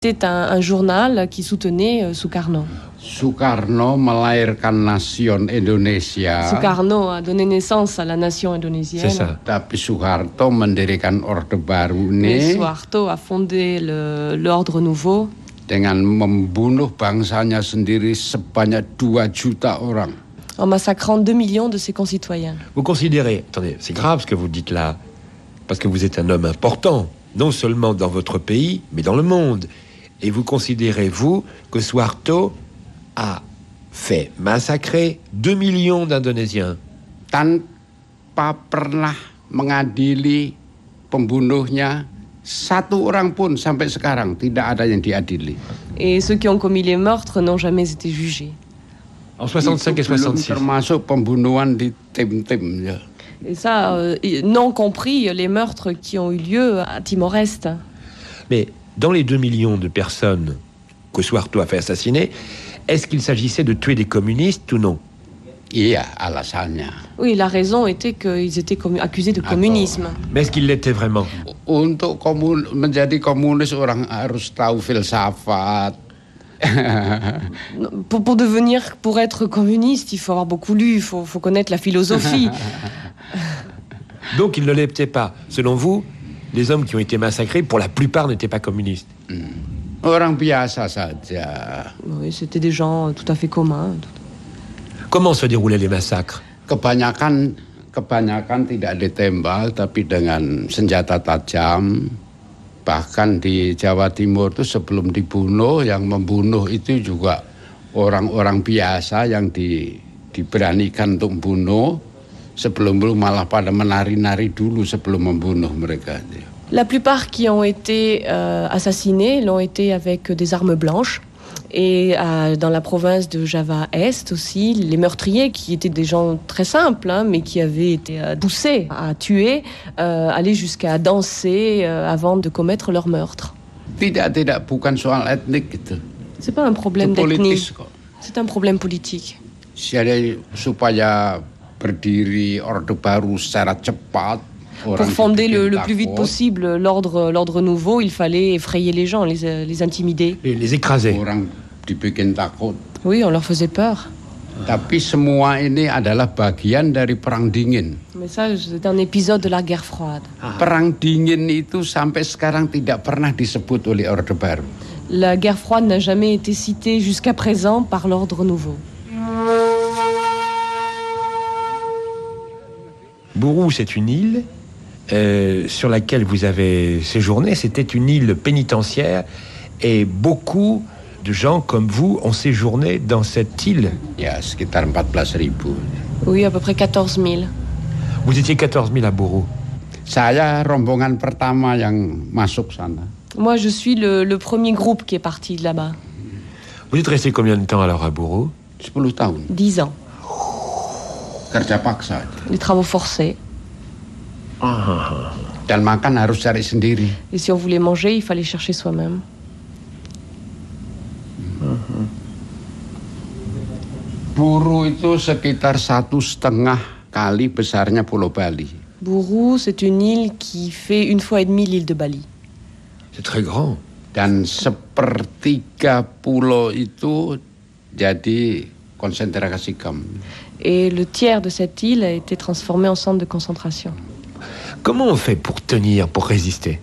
C'était un journal qui soutenait Sukarno. Soekarno melahirkan nation Indonesia. Sukarno a donné naissance à la nation indonésienne. C'est ça. Tapi Soeharto mendirikan Orde Baru Mais ini Suharto a fondé l'Ordre Nouveau dengan membunuh bangsanya sendiri sebanyak 2 juta orang. en massacrant 2 millions de ses concitoyens. Vous considérez, attendez, c'est grave ce que vous dites là, parce que vous êtes un homme important, non seulement dans votre pays, mais dans le monde. Et vous considérez, vous, que Suharto a fait massacrer 2 millions d'Indonésiens. Tanpa pernah mengadili pembunuhnya, satu orang pun sampai sekarang tidak ada yang diadili. Et ceux qui ont commis les meurtres n'ont jamais été jugés. En 65 et Itu belum 66. termasuk pembunuhan di tim-tim ya. Et ça, non compris les meurtres qui ont eu lieu à Timor-Est. Mais dans les 2 millions de personnes que Suharto a fait assassiner, est-ce qu'il s'agissait de tuer des communistes ou non? Iya alasannya. Oui, la raison était qu'ils étaient accusés de communisme. Mais est-ce qu'il l'était vraiment? Untuk menjadi komunis orang harus tahu filsafat. Pour être communiste, il faut avoir beaucoup lu, il faut connaître la philosophie. Donc il ne l'était pas. Selon vous, les hommes qui ont été massacrés, pour la plupart, n'étaient pas communistes. Orang biasa saja. Oui, c'était des gens tout à fait communs. Comment se déroulaient les massacres? Kebanyakan tidak ditembak tapi dengan senjata tajam. Bahkan di Jawa Timur itu sebelum dibunuh, yang membunuh itu juga orang-orang biasa yang diberanikan untuk membunuh. Sebelum malah pada menari-nari dulu sebelum membunuh mereka. La plupart qui ont été assassinés l'ont été avec des armes blanches. Et dans la province de Java Est aussi, les meurtriers, qui étaient des gens très simples, mais qui avaient été poussés à tuer, allaient jusqu'à danser avant de commettre leur meurtre. Bukan soal etnik gitu. C'est pas un problème Itu politis d'ethnie, kok. c'est un problème politique. Jadi supaya berdiri Orde Baru secara cepat. Pour fonder le plus vite possible l'ordre nouveau, il fallait effrayer les gens, les intimider. Les écraser. Orang dibikin takut. Oui, on leur faisait peur. Tapi semua ini adalah bagian dari perang dingin. Mais ça, c'est un épisode de la guerre froide. Perang dingin itu sampai sekarang tidak pernah disebut oleh Orde Baru. La guerre froide n'a jamais été citée jusqu'à présent par l'ordre nouveau. Buru, c'est une île sur laquelle vous avez séjourné. C'était une île pénitentiaire et beaucoup de gens comme vous ont séjourné dans cette île. Ya, sekitar 14.000. Oui, à peu près 14 000. Vous étiez 14 000 à Buru. Saya rombongan pertama yang masuk sana. Moi, je suis le premier groupe qui est parti de là-bas. Vous êtes resté combien de temps alors à Buru? 10 tahun. 10 ans. Kerja paksa. Les travaux forcés. Dan makan harus cari sendiri. Et si on voulait manger, il fallait chercher soi-même. Buru itu sekitar 1,5 kali besarnya Pulau Bali. Buru, c'est une île qui fait 1,5 fois l'île de Bali. C'est très grand. Dan sepertiga pulau itu jadi konsentrasi kamp. Et le tiers de cette île a été transformé en centre de concentration. Comment on fait pour tenir, pour résister?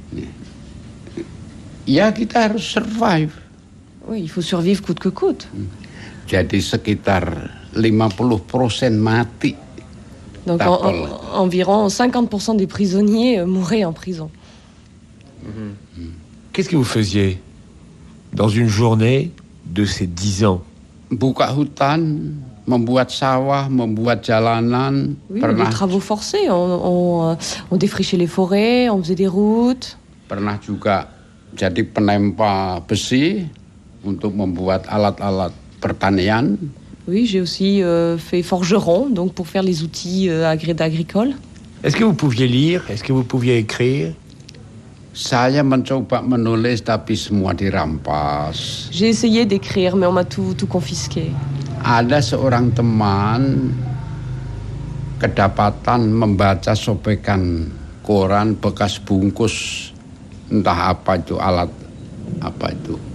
Ya kita harus survive. Oui, il faut survivre coûte que coûte. Jadi sekitar 50% mati. Donc environ 50% des prisonniers mouraient en prison. Qu'est-ce que vous faisiez dans une journée de ces 10 ans? Buka hutan, membuat sawah, membuat jalanan. Oui, des travaux forcés. On défrichait les forêts, on faisait des routes. Pernah juga jadi penempa besi untuk membuat alat-alat pertanian. Oui, j'ai aussi fait forgeron, donc pour faire les outils agricoles. Est-ce que vous pouviez lire? Est-ce que vous pouviez écrire? Saya mencoba menulis tapi semua dirampas. J'ai essayé d'écrire, mais on m'a tout confisqué. Ada seorang teman kedapatan membaca sobekan koran bekas bungkus entah apa itu alat apa itu